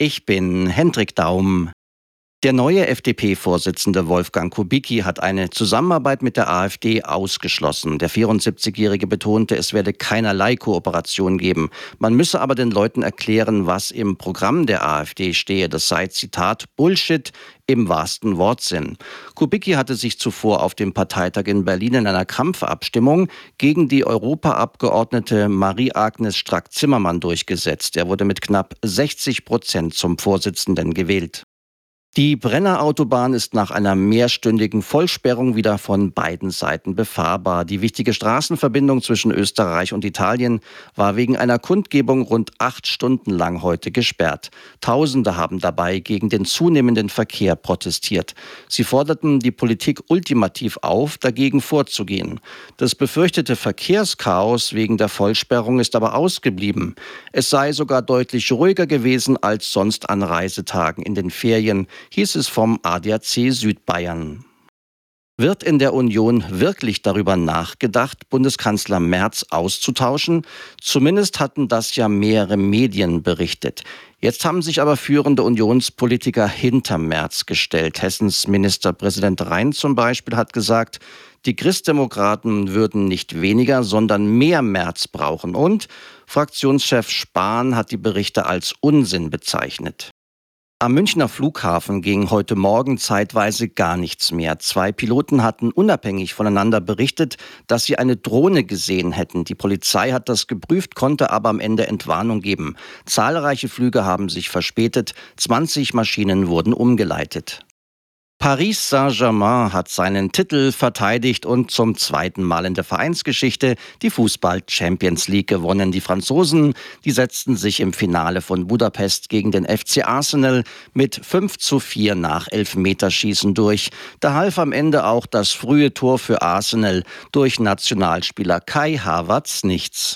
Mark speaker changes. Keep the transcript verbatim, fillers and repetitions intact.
Speaker 1: Ich bin Hendrik Daum. Der neue F D P-Vorsitzende Wolfgang Kubicki hat eine Zusammenarbeit mit der AfD ausgeschlossen. Der vierundsiebzigjährige betonte, es werde keinerlei Kooperation geben. Man müsse aber den Leuten erklären, was im Programm der AfD stehe. Das sei, Zitat, Bullshit im wahrsten Wortsinn. Kubicki hatte sich zuvor auf dem Parteitag in Berlin in einer Krampfabstimmung gegen die Europaabgeordnete Marie-Agnes Strack-Zimmermann durchgesetzt. Er wurde mit knapp sechzig Prozent zum Vorsitzenden gewählt. Die Brenner Autobahn ist nach einer mehrstündigen Vollsperrung wieder von beiden Seiten befahrbar. Die wichtige Straßenverbindung zwischen Österreich und Italien war wegen einer Kundgebung rund acht Stunden lang heute gesperrt. Tausende haben dabei gegen den zunehmenden Verkehr protestiert. Sie forderten die Politik ultimativ auf, dagegen vorzugehen. Das befürchtete Verkehrschaos wegen der Vollsperrung ist aber ausgeblieben. Es sei sogar deutlich ruhiger gewesen als sonst an Reisetagen in den Ferien, hieß es vom A D A C Südbayern. Wird in der Union wirklich darüber nachgedacht, Bundeskanzler Merz auszutauschen? Zumindest hatten das ja mehrere Medien berichtet. Jetzt haben sich aber führende Unionspolitiker hinter Merz gestellt. Hessens Ministerpräsident Rhein zum Beispiel hat gesagt, die Christdemokraten würden nicht weniger, sondern mehr Merz brauchen. Und Fraktionschef Spahn hat die Berichte als Unsinn bezeichnet. Am Münchner Flughafen ging heute Morgen zeitweise gar nichts mehr. Zwei Piloten hatten unabhängig voneinander berichtet, dass sie eine Drohne gesehen hätten. Die Polizei hat das geprüft, konnte aber am Ende Entwarnung geben. Zahlreiche Flüge haben sich verspätet, zwanzig Maschinen wurden umgeleitet. Paris Saint-Germain hat seinen Titel verteidigt und zum zweiten Mal in der Vereinsgeschichte die Fußball-Champions League gewonnen. Die Franzosen, die setzten sich im Finale von Budapest gegen den F C Arsenal mit fünf zu vier nach Elfmeterschießen durch. Da half am Ende auch das frühe Tor für Arsenal durch Nationalspieler Kai Havertz nichts.